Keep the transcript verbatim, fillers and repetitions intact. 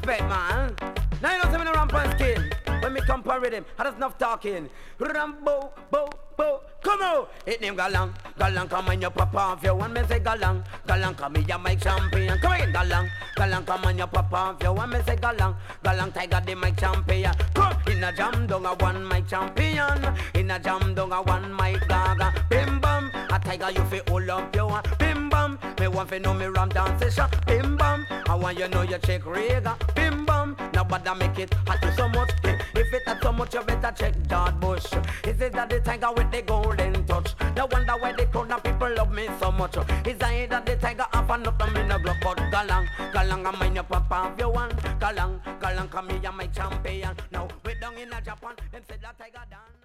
respect, man. Now you know something around on skin. When me come for rhythm, I just enough talking. Rambo, bo, bo, come on. It name Galang, Galang come on your papa off you want me say Galang, Galang come here mic champion. Come again Galang, Galang come on your papa off you want me say Galang, Galang tiger the mic champion. Come in a jam down a one mic champion, in a jam down a one mic gaga. Bim bam, a tiger you fi hold up your one. Bim bam, me want fi know me ram dance session. Bim bam, I want you know you check rega. Bim bam, nobody make it hot you so much. If it hot so much you better check George Bush. Is it that the tiger with the golden touch? No wonder why the crowd of people love me so much. Is it that the tiger have a nothing in a glove? But Galang, Galang I mind your papa if you want. Galang, Galang come here my champion. Now we down in a Japan, them said that tiger dance.